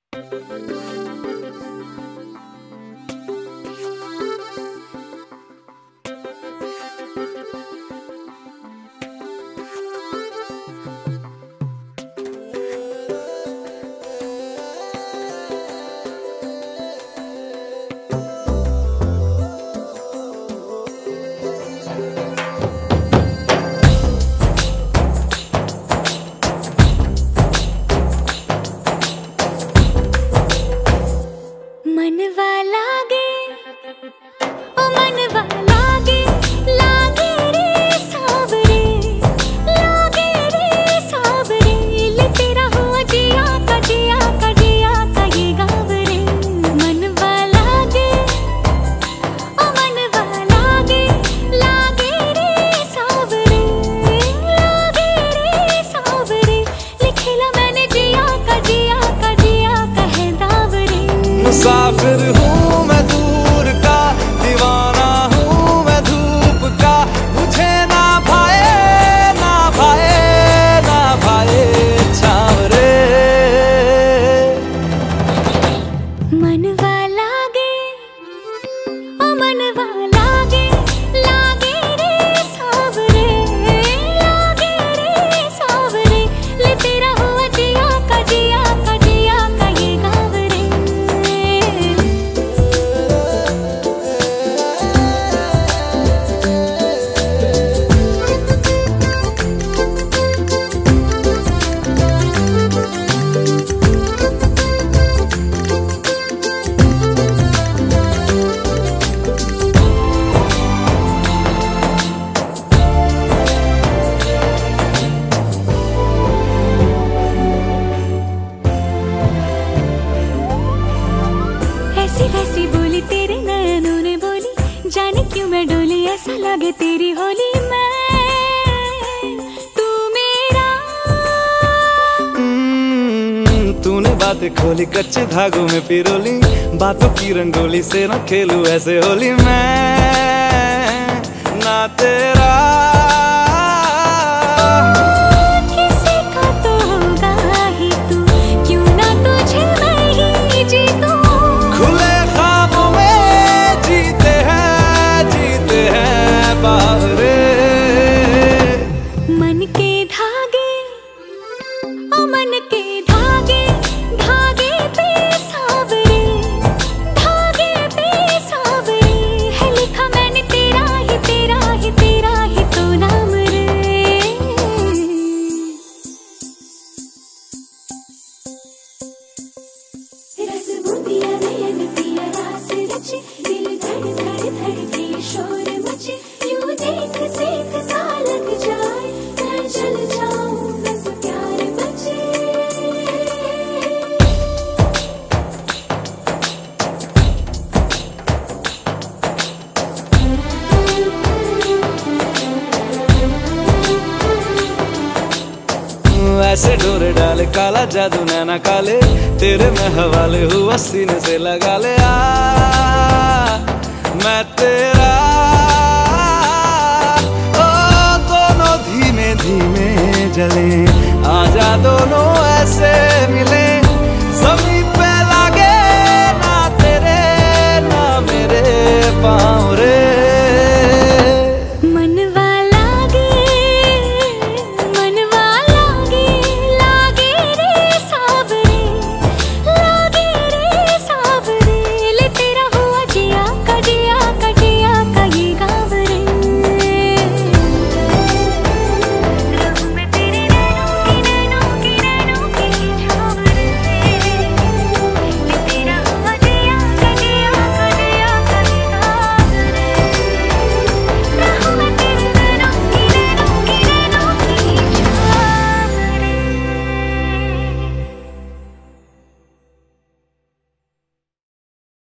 मुसाफिर हूँ मैं दूर का, दीवाना हूँ मैं धूप का, मुझे ना भाए ना भाए ना भाए छावरे। मनवा लागे ओ मनवा लागे, लागे रे सावरे, लागे रे सावरे, ले तेरा हुआ जिया का जिया का जिया का ये गाँव रे। ऐसी वैसी बोली तेरे नयनों ने बोली, जाने क्यों मैं डोली, ऐसा लगे तेरी होली मैं तू मेरा। तूने बातें खोली कच्चे धागों में पिरोली, बातों की रंगोली से न खेलूं ऐसे होली मैं ना तेरा। किसी का तो होगा ही तू, क्यों ना तुझे मैं ही जीतूं। खुले ख्वाबों में जीते हैं बावरे। मन के धागे ओ मन के धागे, धागे पे सावरे, धागे पे सावरे, है लिखा मैंने तेरा ही तेरा ही तेरा ही तो नाम रे। रस बूंदिया नयन पिया रास रचे, दिल धड़ धड़ धड़के शोर मचे, यूं देख सेक सा लग जाए, मैं चल जाऊं बस प्यार बचे। ऐसे डोरे डाले काला जादू नैना काले, तेरे में हवाले हुआ सीने से लगा ले आ मैं तेरा। ओ दोनों धीमे धीमे जले, आजा दोनों ऐसे मिले,